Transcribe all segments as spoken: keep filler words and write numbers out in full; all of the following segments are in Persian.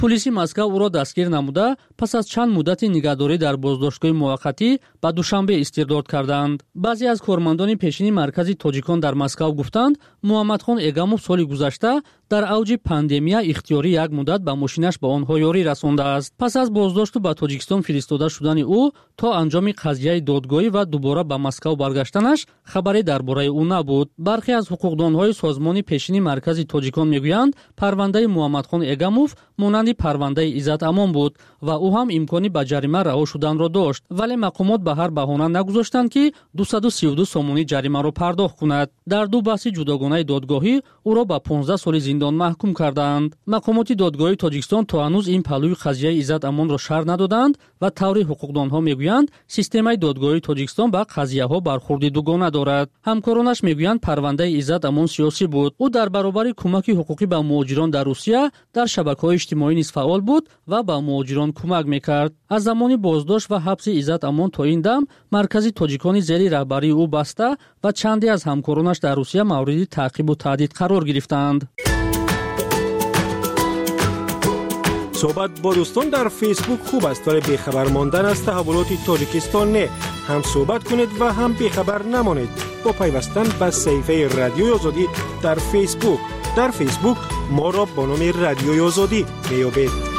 پلیس مسکو او را دستگیر نموده پس از چند مدت نگهداری در بازداشتگاه موقتی به دوشنبه استرداد کردند. بعضی از کارمندان پیشین مرکز تاجیکان در مسکو گفتند محمدخان ایگاموف سال گذشته در اوج پاندемия اختیاری یک مدت به ماشینش به آنها یاری رسانده است. پس از بازداشت و به تاجیکستان فرستاده شدن او تا انجام قضیه دادگاهی و دوباره به مسکو برگشتنش خبری درباره او نبود. برخی از حقوقدانهای سازمان پیشین مرکز تاجیکان میگویند پرونده محمدخان ایگاموف مانند پرونده عزت امان بود و او هم امکانی به جریمه رها شدن را داشت، ولی مقامات به هر بهانه نگذاشتند که دویست و سی و دو سومونی جریمه را پرداخت کند. در دو بحث جداگانه دادگاهی او را به پانزده سال زندان محکوم کردند. مقامات دادگاهی تاجیکستان تا هنوز این پهلوی قضیه عزت امان را شرح ندادند و طوری حقوقدانها میگویند سیستم دادگاهی تاجیکستان به قضیه ها برخورد دوگانه دارد. همکارانش میگویند پرونده عزت امان سیاسی بود. او در برابر کمک حقوقی به مهاجران در روسیه در شبکه‌های اجتماعی نیز فعال بود و به مهاجران کمک میکرد. از زمان بازداشت و حبس عزت امان تا این دم مرکز تاجیکان زیر رهبری او بسته و چندی از همکارانش در روسیه مورد تعقیب و تهدید قرار گرفتند. صحبت با دوستان در فیسبوک خوب است، ولی بیخبر ماندن از تحولات تاجیکستان نه. هم صحبت کنید و هم بیخبر نمانید با پیوستن به صفحه رادیوی آزادی در فیسبوک. در فیسبوک ما را با نام رادیوی آزادی میابید.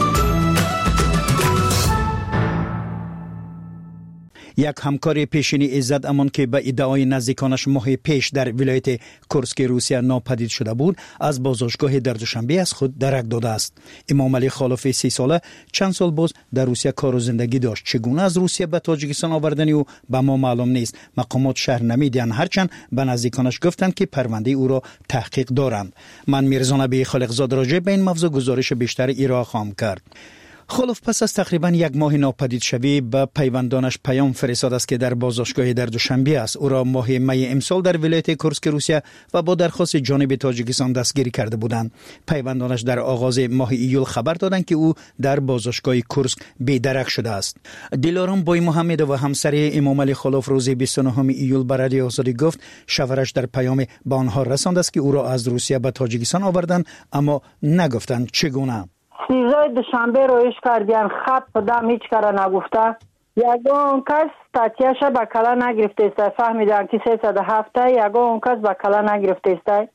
یک همکار پیشینی عزت امان که به ادعای نزدیکانش ماه پیش در ولایت کورسک روسیه ناپدید شده بود از بازداشتگاه در دوشنبه از خود درک داده است. امام علی خالف سی ساله چند سال باز در روسیه کار و زندگی داشت. چگونه از روسیه به تاجیکستان آوردن او به ما معلوم نیست. مقامات شهر نمیدن، هرچند به نزدیکانش گفتند که پرونده او را تحقیق دارند. من میرزا نبی خالقزاد راجع به این موضوع گزارش بیشتر ایران خواهم کرد. خالف پس از تقریبا یک ماه ناپدید شوی به پیوندانش پیام فرستاد است که در بازداشتگاه در دوشنبه است. او را ماه می امسال در ولایت کورسک روسیه و با درخواست جانب تاجیکستان دستگیری کرده بودند. پیوندانش در آغاز ماه ایول خبر دادند که او در بازداشتگاه کورسک بی‌درک شده است. دلارام بای محمد و همسر امام علی خالف روز بیست و نهم ایول به رادیو آزادی گفت شوهرش در پیام به آنها رساند است که او را از روسیه به تاجیکستان آوردند، اما نگفتند چگونه. سیزده دوشنبه رویش کردیم، خط پدام هیچ کار نگفته. یگان کس تاتیاش با کلا نگرفته است. فهمیدن که سیصد و هفت یگان کس با کلا نگرفته است.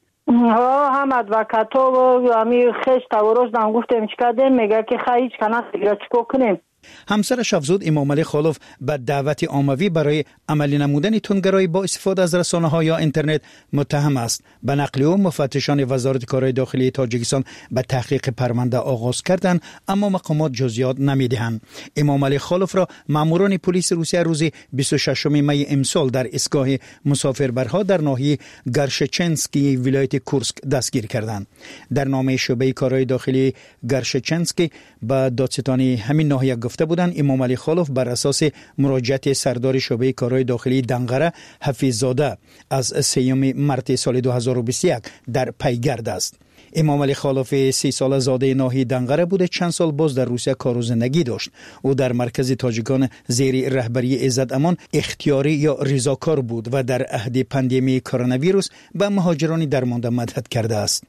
ها هم ادوکاتو و امی خش تورش دام گفتیم چیکار دیم، میگه که خیلی هیچ کنه دیگه چیکار کنیم. همسرش افزود امام علی خالف به دعوت عاموی برای عملی نمودن تندگرایی با استفاده از رسانه‌ها یا اینترنت متهم است. به نقل او مفتشان وزارت کارهای داخلی تاجیکستان به تحقیق پرونده آغاز کردند، اما مقامات جزئیات نمیدهند. امام علی خالف را ماموران پلیس روسیه روز بیست و ششم می امسال در ایستگاه مسافربرها در ناحیه گرشچنسکی ولایت کورسک دستگیر کردند. در نامه شعبه کارهای داخلی گرشچنسکی به دادستان همین ناحیه گفته بودند امام علی خالف بر اساس مراجعت سردار شعبه کارهای داخلی دنقره حفیظزاده از سیوم مارس سال دو هزار و بیست و یک در پیگرد است. امام علی خالف سی ساله زاده ناحیه دنقره بوده، چند سال باز در روسیه کار و زندگی داشت. او در مرکز تاجیکان زیر رهبری عزت امان اختیاری یا رضاکار بود و در عهد پاندمی کرونا ویروس به مهاجران درمانده مدد کرده است.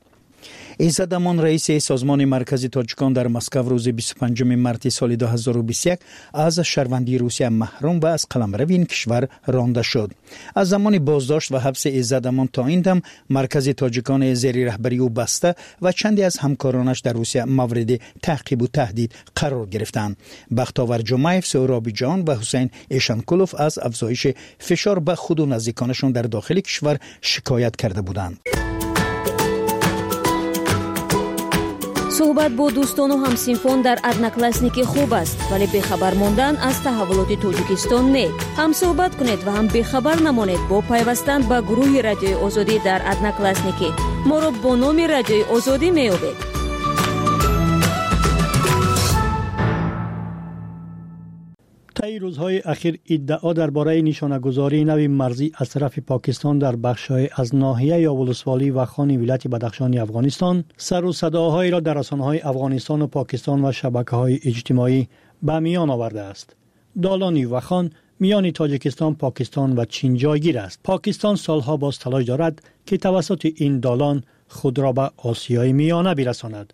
عزت امان رئیس سازمان مرکزی تاجیکان در مسکو روز بیست و پنجم مارس سال دو هزار و بیست و یک از شهروندی روسیه محروم و از قلمرو این کشور رانده شد. از زمان بازداشت و حبس عزت امان تا این دم مرکز تاجیکان زیر رهبری او بسته و چندی از همکارانش در روسیه مورد تعقیب و تهدید قرار گرفتند. بختاور جمعیف، سهرابی جان و حسین ایشانکولوف از افزایش فشار به خود و نزدیکانشان در داخل کشور شکایت کرده بودند. صحبت با دوستان و همسینفون در ادناکلاسنیکی خوب است، ولی بیخبر ماندن از تحولات تاجیکستان نه. هم صحبت کنید و هم بیخبر نمانید با پیوستن به گروه رادیوی آزادی در ادناکلاسنیکی. ما را با نام رادیوی آزادی میابید. طی روزهای اخیر ادعا درباره نشانه‌گذاری نوی مرزی از طرف پاکستان در بخش‌های از ناحیه یا ولسوالی و خان ولایت بدخشان افغانستان سر و صداهایی را در رسانه‌های افغانستان و پاکستان و شبکه‌های اجتماعی به میان آورده است. دالانی و خان میان تاجیکستان، پاکستان و چین جایگیر است. پاکستان سالها باز تلاش دارد که توسط این دالان خود را به آسیای میانه برساند.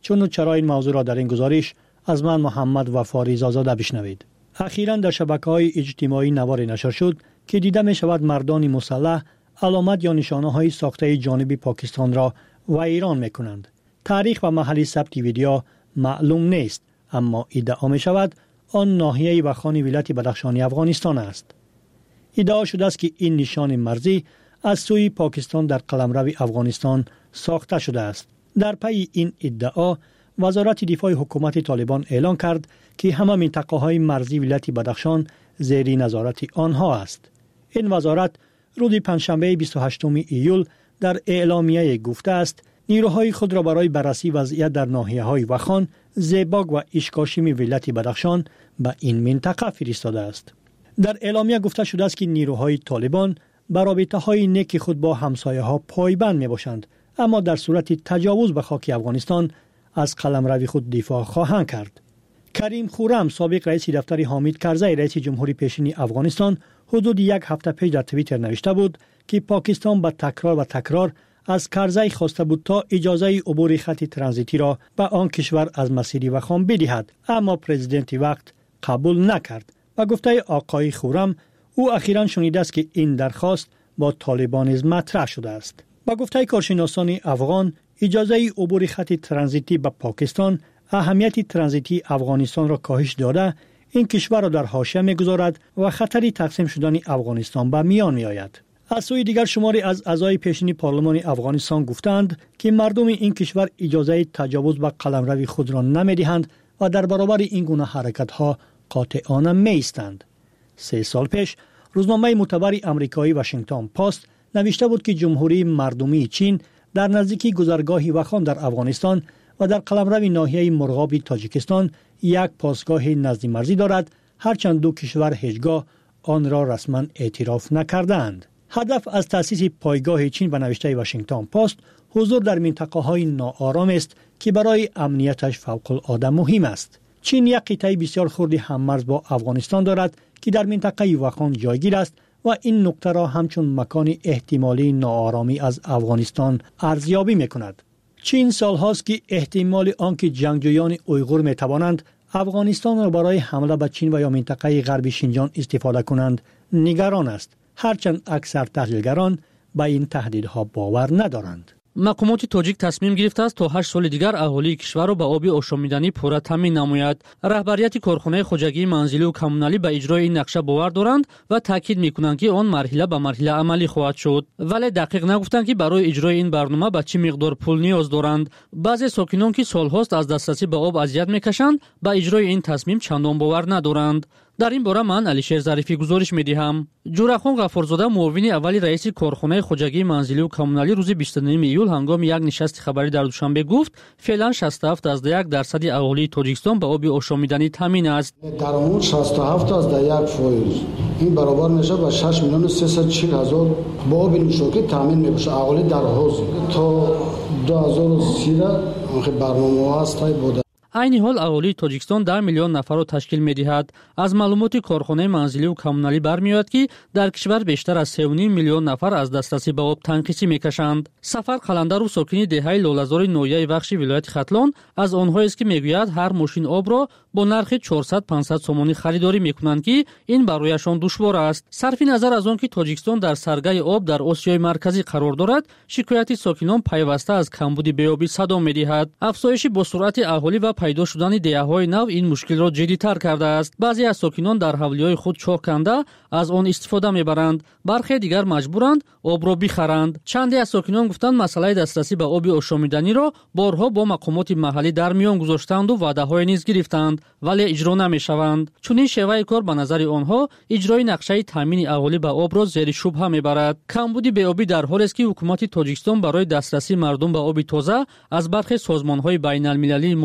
چون چرا این موضوع را در این گزارش از من محمد وفاری زازاده بشنوید. اخیراً در شبکه‌های اجتماعی نواری نشر شد که دیده می شود مردان مسلح علامت یا نشانه های ساخته جانب پاکستان را و ایران می کنند. تاریخ و محل ثبت ویدیو معلوم نیست، اما ادعا می شود آن ناحیه و خان ولایت بدخشانی افغانستان است. ادعا شده است که این نشان مرزی از سوی پاکستان در قلمرو افغانستان ساخته شده است. در پی این ادعا وزارت دفاع حکومت طالبان اعلان کرد که همه منطقه های مرزی ولایت بدخشان زیر نظارت آنها است. این وزارت روز پنجشنبه بیست و هشتم ایول در اعلامیه گفته است نیروهای خود را برای بررسی وضعیت در ناحیه‌های وخان، زیباگ و اشکاشیم ولایت بدخشان به این منطقه فرستاده است. در اعلامیه گفته شده است که نیروهای طالبان بر رابطه‌های نیک خود با همسایه‌ها پایبند می‌باشند، اما در صورت تجاوز به خاک افغانستان از قلمرو خود دفاع خواهند کرد. کریم خورم سابق رئیس دفتر حامد کرزی رئیس جمهوری پیشین افغانستان حدود یک هفته پیش در توییتر نوشته بود که پاکستان با تکرار و تکرار از کرزی خواسته بود تا اجازه عبور خط ترانزیتی را به آن کشور از مسیر وخان بدهد، اما پرزیدنت وقت قبول نکرد. و گفته آقای خورم او اخیراً شنیده است که این درخواست با طالبان نیز مطرح شده است. با گفته کارشناسان افغان اجازه عبور خط ترانزیتی به پاکستان اهمیت ترانزیتی افغانستان را کاهش داده این کشور را در حاشیه می‌گذارد و خطری تقسیم شدن افغانستان به میان می‌آید. از سوی دیگر شماری از اعضای پیشین پارلمان افغانستان گفتند که مردم این کشور اجازه تجاوز به قلمرو خود را نمی‌دهند و در برابر این گونه حرکت‌ها قاطعانه می‌ایستند. سه سال پیش روزنامه معتبر آمریکایی واشنگتن پست نوشته بود که جمهوری مردمی چین در نزدیکی گذرگاه وخان در افغانستان و در قلمرو ناحیه مرغاب تاجیکستان یک پاسگاه نزدی مرزی دارد، هرچند دو کشور هیچگاه آن را رسما اعتراف نکردند. هدف از تأسیس پایگاه چین به نوشته واشنگتن پست حضور در منطقه های ناآرام است که برای امنیتش فوق العاده مهم است. چین یک قطعه بسیار خرد هممرز با افغانستان دارد که در منطقه وخان جایگیر است و این نقطه را همچون مکان احتمالی ناآرامی از افغانستان ارزیابی می‌کند. چین سالهاست که احتمال آنکه جنگجویان اویغور می‌توانند افغانستان را برای حمله به چین و یا منطقه غرب شینجان استفاده کنند نگران است، هرچند اکثر تحلیلگران به این تهدیدها باور ندارند. مقامات توجیک تصمیم گرفته است تا هشت سال دیگر اهالی کشور را به آب آشامیدنی پورا تامین نماید. رهبریت کارخانه خوجگی منزلی و کمونالی به اجرای این نقشه باور دارند و تاکید میکنند که آن مرحله به مرحله عملی خواهد شد، ولی دقیق نگفتند که برای اجرای این برنامه به چه مقدار پول نیاز دارند. بعضی ساکنان که سالهاست از دسترسی به آب اذیت میکشند به اجرای این تصمیم چندان باور ندارند. در این باره من علیشیر ظریفی گزارش می‌دهم. جورخان غفورزاده معاون اولی رئیس کارخانه خوجگی منزلی و کمونالی روز بیست و نهم ایول هنگام یک نشست خبری در دوشنبه گفت فعلا شصت و هفت از یک درصد اهالی تاجیکستان به آب آشامیدنی تامین است. درآمد شصت و هفت از یک فایز این برابر میشه به شش میلیون و سیصد و چهل هزار با آب نوشابه تامین میشه. اهالی در حوزه تا دو هزار و سیزده برنامه است بوده. عین حال اهالی تاجیکستان ده میلیون نفر را تشکیل می‌دهد. از معلومات کارخانه منزلی و کمونالی برمی‌آید که در کشور بیشتر از سه و نیم میلیون نفر از دسترسی به آب تنقیصی می‌کشند. سفر قلندر و ساکن دهه لالزار نویه بخش ولایت ختلان از آنهایی است که می‌گوید هر ماشین آب را با نرخ چهارصد پانصد سومانی خریداری می‌کنند که این برایشان دشوار است. صرف نظر از آنکه تاجیکستان در سرگاه آب در آسیای مرکزی قرار دارد، شکایت ساکنان پیوسته از کمبود بیابی صدا می‌دهد. افزایش با سرعت اهالی و پیدا شدن دهه‌های نو این مشکل را جدی‌تر کرده است. بعضی از ساکنان در حولی‌های خود چاه کنده از آن استفاده می‌برند، برخی دیگر مجبورند آب را بخرند. چندی از ساکنان گفتند مسئله دسترسی به آب آشامیدنی را بارها با مقامات محلی در میان گذاشتند و وعده‌های نیز گرفتند، ولی اجرا نمی‌شوند. چون این شیوه کار به نظر آنها اجرای نقشه تامین اهالی به آب را زیر شبهه می‌برد. کمبود بیابی در حالی است که حکومت تاجیکستان برای دسترسی مردم به آب تازه از برخی سازمان‌های بین‌المللی مالی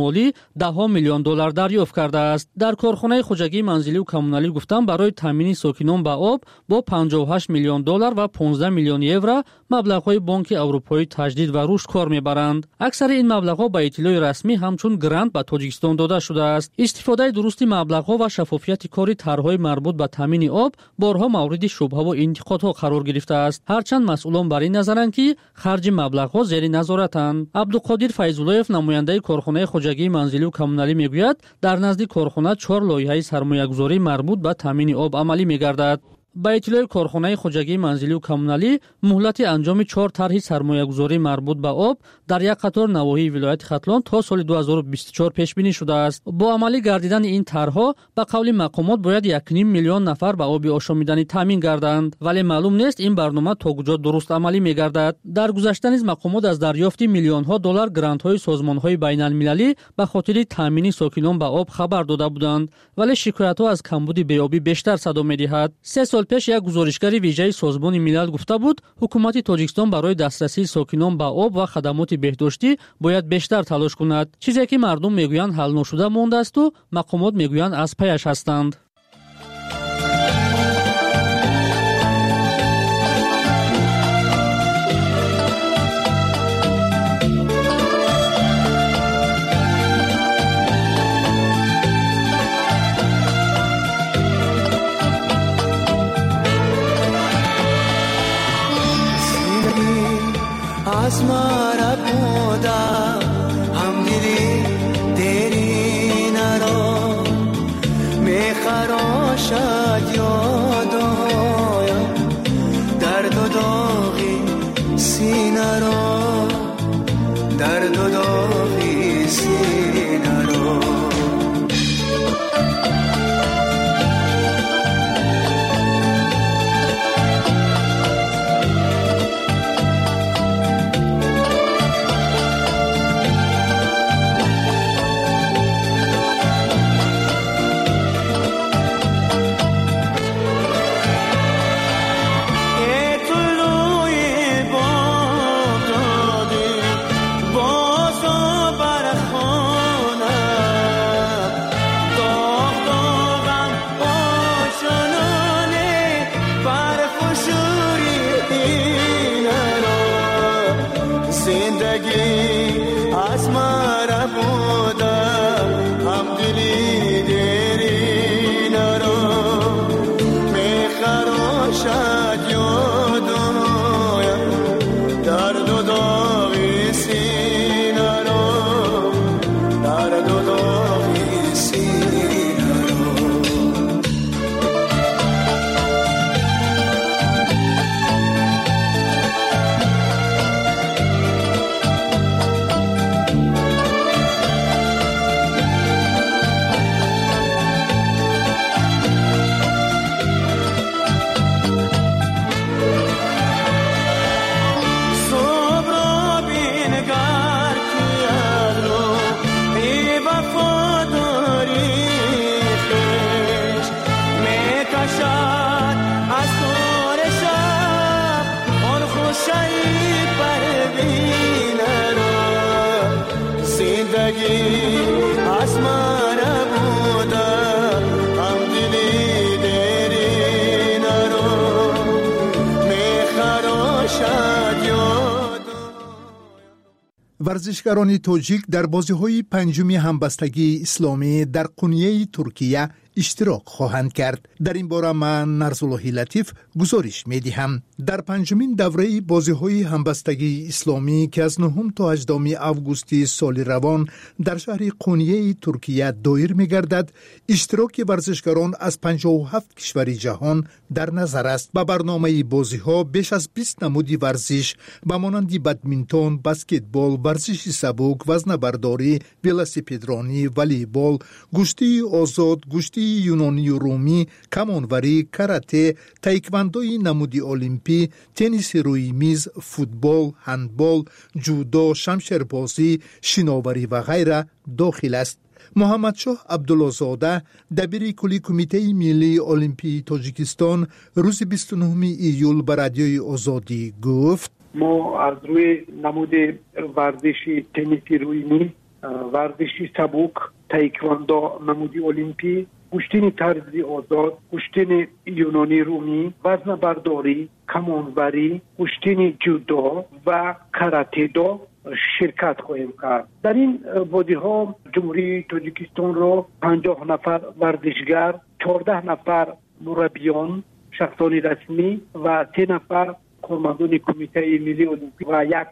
ده ها میلیون دلار دریافت کرده است. در کارخانه خوجگی منزلی و کمونالی گفتند برای تامین ساکنان به آب با پنجاه و هشت میلیون دلار و پانزده میلیون یورو مبلغ‌های بانک اروپایی تجدید و رشد کار میبرند. اکثر این مبلغ‌ها به اطلاع رسمی همچون گرانت به تاجیکستان داده شده است. استفاده درست مبلغ‌ها و شفافیت کاری طرح‌های مربوط به تامین آب بارها مورد شبهه و انتقادها قرار گرفته است. هرچند مسئولان بر این نظرند که خرج مبلغ‌ها زیر نظارتند. عبدالقادر فیض‌اللهیف نماینده کارخانه خوجگی منزلی و کمونالی میگوید در نزد کارخانه چهار لایحه سرمایه‌گذاری مربوط به تامین آب عملی می‌گردد. با اطلاع کارخانه خوجگی منزلی و کمونالی مهلت انجام چهار طرح سرمایه‌گذاری مربوط به آب در یک قطار نواحی ولایت ختلان تا سال دو هزار و بیست و چهار پیش بینی شده است. با عملی گردیدن این طرح‌ها به قول مقامات باید یک و نیم میلیون نفر به آب آشامیدنی تامین گردند، ولی معلوم نیست این برنامه تا کجا درست عملی می‌گردد. در گذشته نیز مقامات از دریافت میلیون‌ها دلار گرانت‌های سازمان‌های بین‌المللی به خاطر تامین ساکنان به آب خبر داده بودند، ولی شکایت‌ها از کمبود بیابی بیشتر صدا می‌دهد. سه سال پیش یک گزارشگر ویژه سازمان ملل گفته بود حکومت تاجیکستان برای دسترسی ساکنان به آب و خدمات بهداشتی باید بیشتر تلاش کند، چیزی که مردم میگویند حل نشده مانده است و مقامات میگویند از پیش هستند. از مرا بودا هم دیدی دیری نرو میخراشد یادایم درد و داغی سینه رو درد و داغی سینه رو ورزشکاران تاجیک در بازی‌های پنجمی همبستگی اسلامی در قونیه ترکیه اشتراک خواهند کرد. در این باره من نرزاللهی لطیف گزارش می‌دهم. در پنجمین دوره بازی‌های همبستگی اسلامی که از نهم تا هجدهم آگوست سال روان در شهر قونیه ترکیه دایر می‌گردد، اشتراک ورزشکاران از پنجاه و هفت کشور جهان در نظر است. با برنامه بازی‌ها بیش از بیست نمود ورزش به مانند بدمینتون، بسکتبال، ورزش سبک، وزنه‌برداری، ولسیپدرانی، والیبال، گشتی آزاد، گشتی یونانی و رومی، کمانوری، کاراته، تایکواندوی نمودی المپی، تنیس روی میز، فوتبال، هندبال، جودو، شمشیربازی، شناوری و غیره داخل است. محمد شاه عبدالله‌زاده دبیر کلی کمیته ملی المپی تاجیکستان روز بیست و نه ایول به رادیوی آزادی گفت: ما از روی نمود ورزشی تنیس روی میز ورزشی سبک، تایکواندو، نمودی المپی، کشتی طرزی آزاد، کشتی یونانی رومی، وزن برداری، کمانوری، کشتی جودو و کاراته دو شرکت خواهیم کرد. در این بازی ها جمهوری تاجیکستان را پنجاه نفر ورزشگر، چهارده نفر مربیان شخصان رسمی و سه نفر کارمندان کمیته ملی المپیک و یک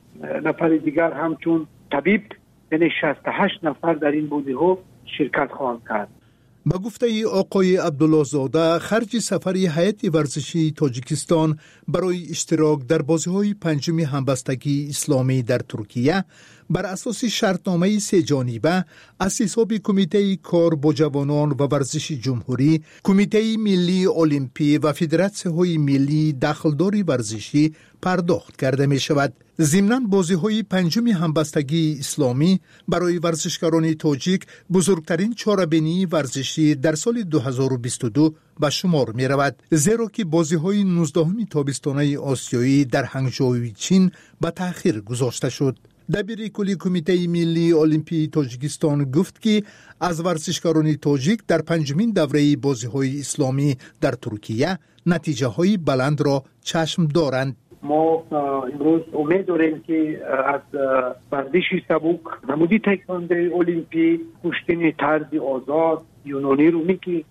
نفر دیگر همچون طبیب، یعنی شصت و هشت نفر در این بازی ها شرکت خواهند کرد. با گفته آقای عبدالله زاده، خرج سفری هیئت ورزشی تاجیکستان برای اشتراک در بازی‌های پنجم همبستگی اسلامی در ترکیه بر اساس شرطنامه سه جانبه از حساب کمیته کار با جوانان و ورزش جمهوری، کمیته ملی المپی و فدراسیون ملی دخلداری ورزشی پرداخت کرده می شود. ضمناً بازی‌های پنجم همبستگی اسلامی برای ورزشکاران تاجیک بزرگترین چاره‌بینی ورزشی در سال دو هزار و بیست و دو به شمار می رود، زیرا که بازی‌های نوزدهم تابستانه آسیایی در هنگژو چین به تأخیر گذاشته شد. دبیر کلی کمیته ملی المپی تاجیکستان گفت که از ورزشکاران تاجیک در پنجمین دوره بازی‌های اسلامی در ترکیه نتیجه های بلند را چشم دارند. ما امروز امید داریم که از ورزشی سبک، نمودی تایکواندو المپی، کشتی طرزی آزاد، یونانی رومی که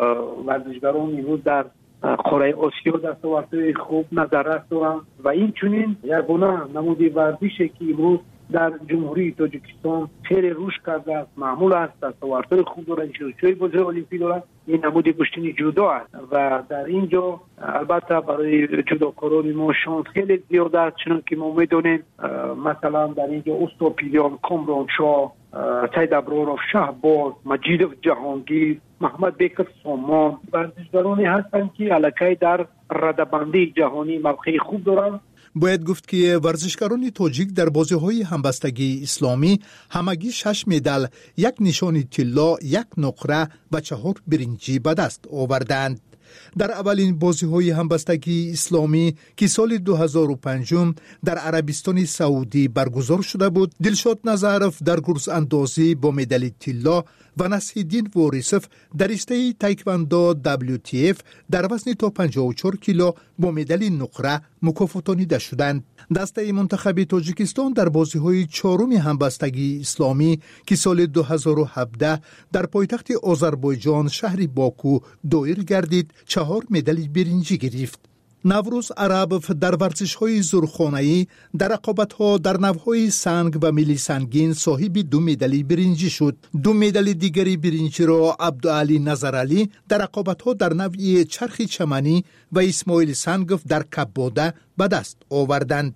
ورزشکاران امروز در قاره آسیا دستاوردهای خوب نظر دارند و این چنین یگانه نمودی ورزشی که امروز در جمهوری تاجیکستان خیلی رشد کرده است، معمول است، دستاوردهای خوب دارد، شرکت‌های بازی المپی دارد. این نمودی کشتی جودو است و در اینجا البته برای جودوکاران ما شانس خیلی زیاد است، چون که ما می‌دونیم مثلا در اینجا استوپیلیان، کامران شاه، سید ابرارов شهباز، مجیدov جهانگیر، محمد بیکر سامان ورزشکارانی هستند که الکی در رده‌بندی جهانی موقع خوب دارند. باید گفت که ورزشکاران تاجیک در بازی‌های همبستگی اسلامی همگی شش مدال، یک نشان طلا، یک نقره و چهار برنجی به دست آوردند. در اولین بازی‌های همبستگی اسلامی که سال دو هزار و پنج در عربستان سعودی برگزار شده بود، دلشاد نظرف در گرز اندازی با مدال طلا و نصیرالدین وارثوف در رشته تایکواندو دبلیو تی اف در وزن تا پنجاه و چهار کیلو با مدال نقره مکافاتانیده شدند. دسته منتخب تاجیکستان در بازی‌های چهارم همبستگی اسلامی که سال دو هزار و هفده در پایتخت آذربایجان شهر باکو دایر گردید، چهار مدال برنجی گرفت. نوروز عربف در ورزش‌های زورخانه‌ای در رقابت‌ها در نوع‌های سنگ و میلی سنگین صاحب دو مدال برنجی شد. دو مدال دیگری برنجی را عبدعلی نظرعلی در رقابت‌ها در نوع چرخ چمنی و اسماعیل سنگف در کباده به دست آوردند.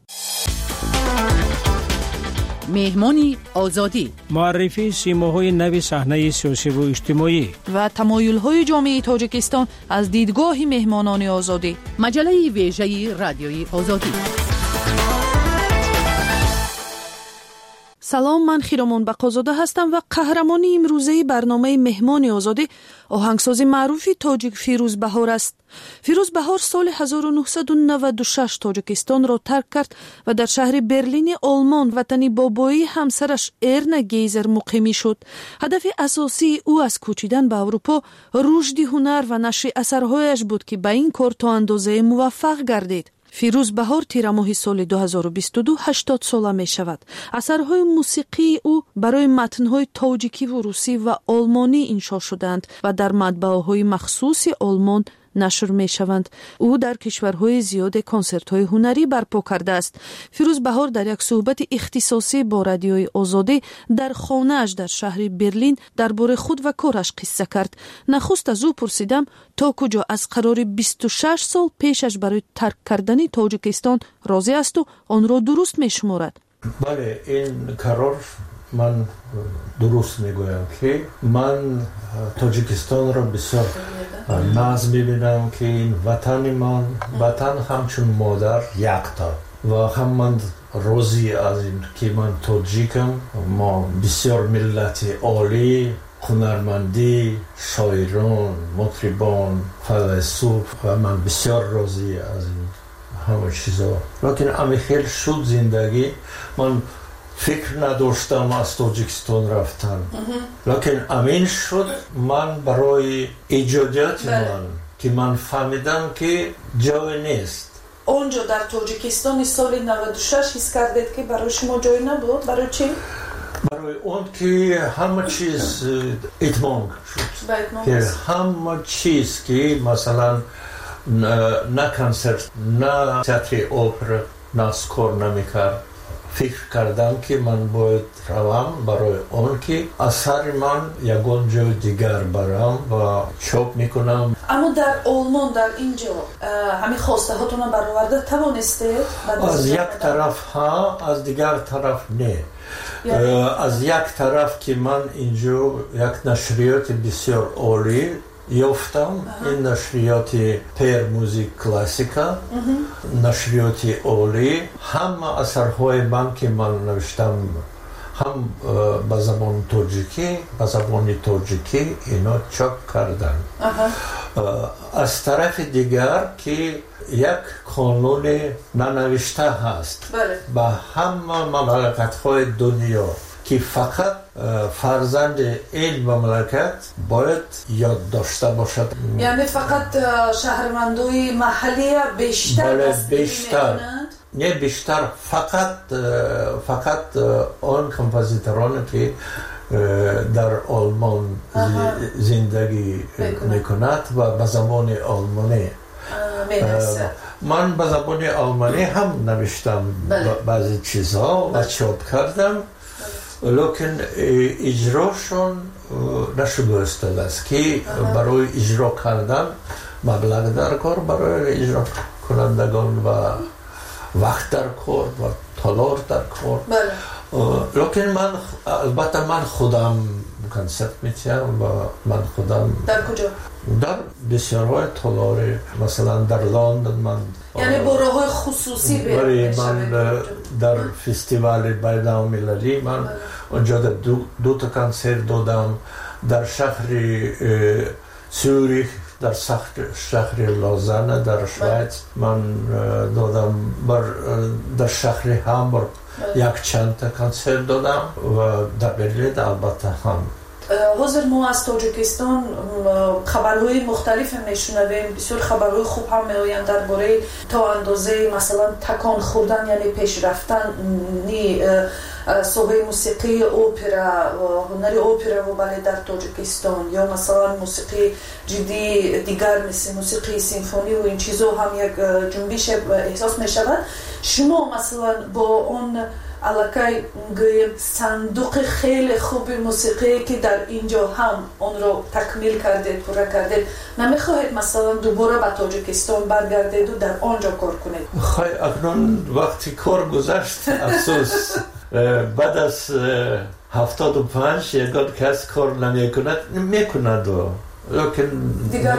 مهمانی آزادی، معرفی سیماهای نوی صحنه سیاسی و اجتماعی و تمایل‌های جامعه تاجیکستان از دیدگاه مهمانان آزادی. مجله ویژه رادیوی آزادی. سلام، من خیرمان بقازاده هستم و قهرمانی امروزه برنامه مهمان آزادی آهنگساز معروف تاجیک فیروز بهار است. فیروز بهار سال هزار و نهصد و نود و شش تاجیکستان را ترک کرد و در شهر برلین آلمان وطن بابایی همسرش ارنا گیزر مقیمی شد. هدف اساسی او از کوچیدن به اروپا رشد هنر و نشر اثرهایش بود که به این کار تا اندازه موفق گردید. فیروز بهار تیر ماه سال دو هزار و بیست و دو هشتاد ساله می شود. اثرهای موسیقی او برای متنهای تاجیکی و روسی و آلمانی انشا شدند و در مطبعه‌های مخصوص آلمان نشر می شوند. او در کشورهای زیاد کنسرت‌های هنری برپا کرده است. فیروز بهار در یک صحبت اختصاصی با رادیوی آزادی در خانه‌اش در شهر برلین درباره خود و کارش قصه کرد. نخست از او پرسیدم تا کجا از قرار بیست و شش سال پیشش برای ترک کردن تاجیکستان راضی است و آن را درست می شمارد. بله، این قرار من درست میگویم که من تاجیکستان را بسیار ناز میبینم که این وطن من وطن همچون مادر یکتا و هم من راضی از این که من تاجیکم. ما بسیار ملت عالی، هنرمندی، شاعران، مطربان، فیلسوف و من بسیار راضی از این همه چیزا. لیکن امی خیلی شد زندگی من فکر نداشتم از تاجیکستان رفتن، لکن امین شد من برای ایجادیات من که من فهمیدم که جای نیست. اونجا در تاجیکستان سال نود و شش حس کردید که برای شما جای نبود؟ برای چی؟ برای اون که همه چیز اتمام شد، که همه چیز که مثلا نه کنسرت، نه تئاتر اپرا ناسکار نمیکرد. فکر کردم که من باید روم برای اون که اثر من یکون جای دیگر برم و چاپ میکنم. اما در آلمان در اینجا همین خواسته هاتون برآورده توانسته؟ از یک طرف ها، از دیگر طرف نه. از یک طرف که من اینجا یک نشریات بسیار عالی یافتم، این نشریات پیر موزیک کلاسیکا، نشریات عالی، همه اثرهای من که من نوشتم هم به زبان تاجیکی، به زبان تاجیکی اینا چاپ کردن. از طرف دیگر که یک قانون ننوشته هست به همه مملکت‌های دنیا که فقط فرزند این مملکت باید یاد داشته باشد. یعنی فقط شهروندای محلی بیشتر بله بیشتر نه بیشتر فقط فقط آن کمپوزیتورانی که در آلمان زندگی میکند و به زبان آلمانی. من به زبان آلمانی هم نوشتم بعضی چیزها و چاپ کردم، لکن اجراشون نشده استاد است که برای اجرا کردن مبلغ در کار برای اجرا کنندگان و وقت در کار و تالار در کار. لکن من البته من خودم کنسرت میتیم و من خودم در کجا؟ در بسیارهای تالار، مثلا در لندن من یعنی برای خصوصی برای من در فستیوال بین‌المللی من اونجا دو, دو تا کنسرت دادم، در شهر سوریخ، در شهر لازانه در شویц من دادم، بر در شهر هامبورگ یک چند تا کنسرت دادم و در برلین البته هم. حاضر ما از تاجیکستان خبرهای مختلف میشنویم، بسیار خبرهای خوب هم میآیند درباره تا اندازه مثلا تکان خوردن یعنی پیش رفتن نی صحبه موسیقی اپرا و هنر اپرا و بله در تاجیکستان، یا مثلا موسیقی جدی دیگر مثل موسیقی سیمفونی و این چیزا هم یک جنبش احساس می شود. شما مثلا با اون علاقه صندوق خیلی خوب موسیقی که در اینجا هم اون رو تکمیل کردید، پورا کردید، نمیخواهید مثلا دوباره به تاجیکستان برگردید و در آنجا کار کنید؟ خواهی اکنون وقتی کار گذشت افسوس، بعد از هفتاد و پنج یکان کس کار نمی کند میکند و لیکن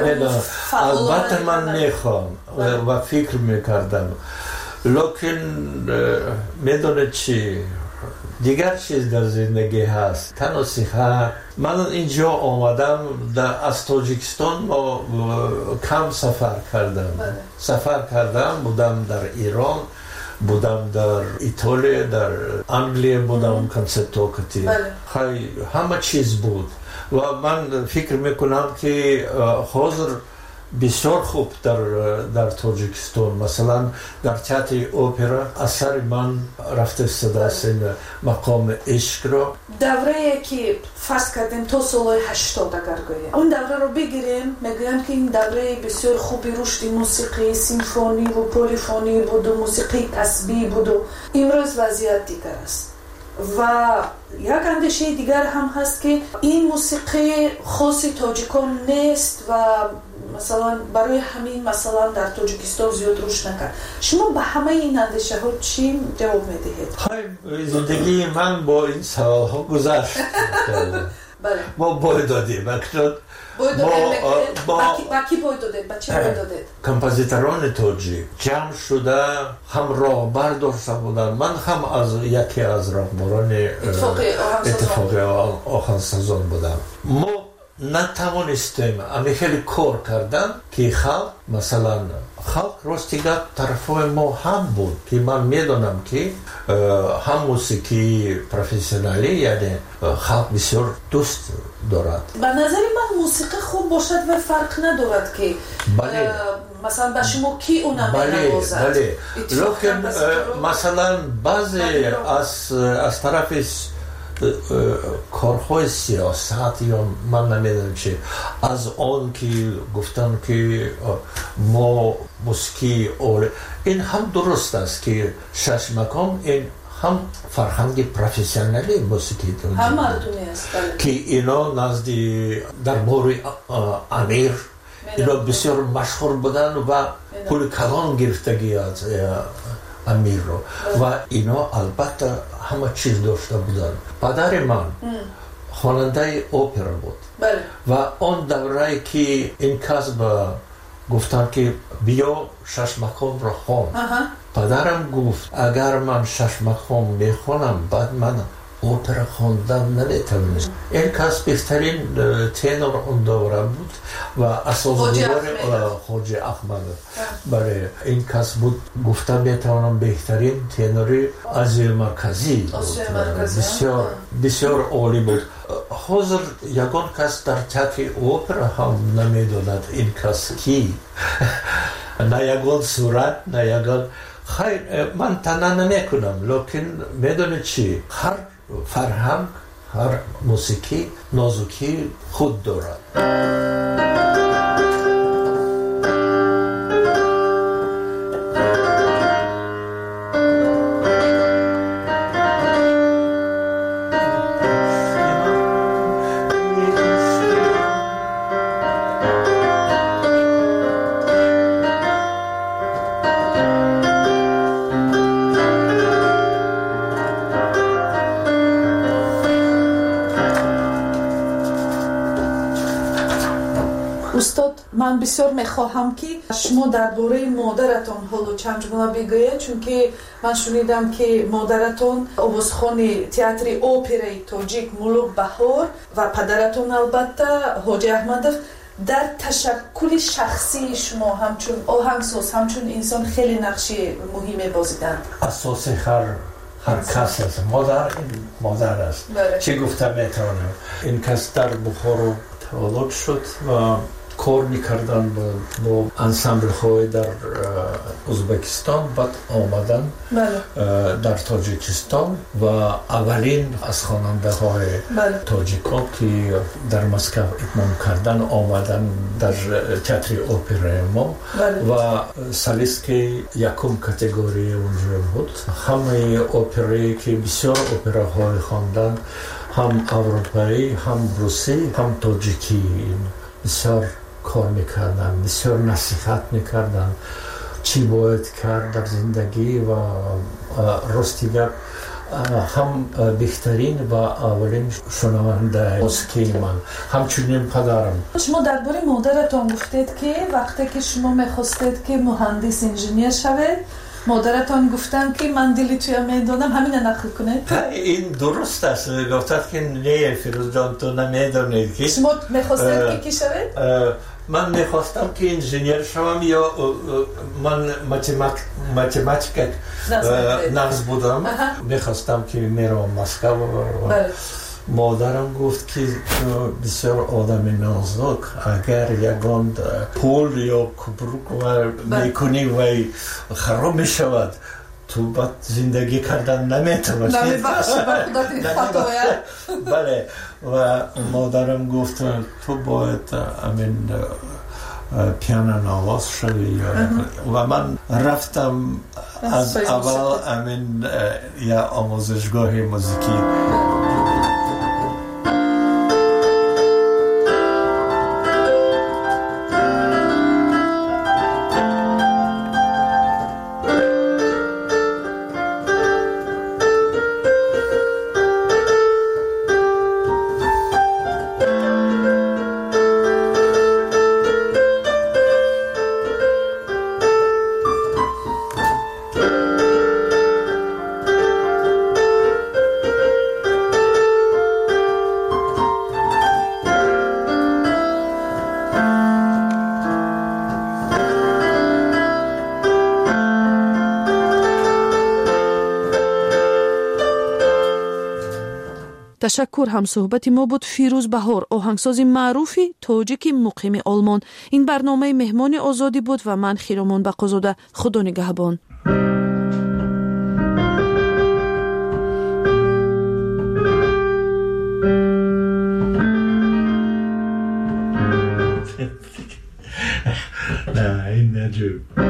البته من میخوام و فکر میکردم، لیکن میدونه چی دیگر چیز در زندگی هست تنها صحت. من اینجا آمدم در از تاجیکستان کم سفر کردم سفر کردم بودم در ایران، بودم در ایتالیا، در انگلیه بودم کنسرتوکتی، خیلی همه چیز بود و من فکر میکنم که حاضر بسیار خوب در در تاجیکستان، مثلا در تئاتر اپرا اثر من رفته صدا سن مقام عشق رو دوره که فرض کردیم تا سال هشتاد اگر گوییم اون دوره رو بگیریم، میگن که این دوره بسیار خوبی رشد موسیقی سیمفونی و پلیفونی بود و موسیقی تسبیح بود و امروز وضعیت دیگر است و یک اندیشه دیگر هم هست که این موسیقی خاصی تاجیکان نیست و مثلا برای همین مثلا در تاجیکستان زیاد رشد نکرد. شما به همه این اندیشه ها چی جواب میدهید؟ خیلی زندگی من با این سوال ها گذشت. ما باید دادیم اکنون باید دادید با کی باید دادید؟ با چی باید دادید؟ کمپوزیتوران تاجیک جمع شده هم راهبر داشته بودن، من هم از یکی از راهبران اتفاقی آهنگسازان بودم. ما نتوانستیم امی خیلی کار کردن که خلق مثلا خلق راستیگه طرفای ما هم بود که من میدونم که هم موسیقی پروفسیونالی یعنی خلق بسیار دوست دارد. به نظر من موسیقی خوب باشد و فرق ندارد که بله. مثلا به شما کی اونم بله نوازد. بله لیکن مثلا بعضی از از طرف کارهای سیاست یا من نمیدونم چه از آن که گفتن که ما موسیقی اور این هم درست است که شش مقام این هم فرهنگ پروفسیونالی موسیقی دارند هم مردمی است که اینا نزدی در باره امیر اینا بسیار مشهور بودن و پول کلان گرفتگی از امیر رو و اینا البته همه چیز داشته بودن. پدر من خواننده اپرا بود بله. و آن دوره که این کسب گفتن که بیا شش مقام رو خوان پدرم گفت اگر من شش مقام میخونم بعد من اپرا خواندن نمیتونم. این کس بهترین تنور اون دوره بود و اساسگذار خواجه احمد. برای این کس بود گفتم میتونم بهترین تنوری از مرکزی بسیار بسیار عالی بود. حاضر یگان کس در تئاتر اپرا هم نمیدوند این کس کی نه یگان صورت نه یگان خیر من تنها نمیکنم لیکن میدونید چی هر فرهنگ هر موسیقی نازکی خود دارد. استاد من بسیار میخواهم که شما درباره مادرتان حالا چند جمله بگویید چون که من شنیدم که مادرتان آوازخوان تئاتر اپرای تاجیک ملوک بهار و پدرتان البته حاجی احمدов در تشکل شخصی شما همچون آهنگساز همچون انسان خیلی نقش مهمی بازیدند. اساس هر هر کس است مادر این مادر است. چه گفتم میتونم این کس در بخارا تولد شد و کار میکردن با, با انسامبل های در ازبکستان بعد آمدن در تاجیکستان و اولین از خواننده های تاجیکان که در مسکو اتمام کردن آمدن در تئاتر اپرای ما و سالیست که یکم کاتگوری اونجا بود. همه اپرایی که بسیار اپراهای خواندن هم اروپایی هم روسی هم تاجیکی بسیار کار میکردن بسیار نصیحت میکردن چی باید کرد در زندگی و راستیگر هم بهترین و اولین شنونده موسیقی من همچنین پدرم. شما درباره مادرتان گفتید که وقتی که شما میخواستید که مهندس انجینیر شوید مادرتان گفتن که من دلی توی میدونم همین نقل کنید. این درست است گفتند که نه فیروز جان تو نمیدونید که شما میخواستید که کی شوید؟ من میخواستم که انجینیر شوم یا من ماتماتیک نقص بودم میخواستم که میرم مسکو. مادرم گفت که بسیار آدم نازک اگر یگان پول یا کبروک میکنی و خراب میشود تو بعد زندگی کردن نمیتونی. بله و مادرم گفت تو باید امین پیانو نواز شدی و من رفتم از اول امین یا آموزشگاه موسیقی. تشکر. هم صحبت ما بود فیروز بهار، آهنگساز معروف تاجیک مقیم آلمان. این برنامه مهمان آزادی بود و من خیرامان بقازاده. خدا نگهبان. نه این نجوب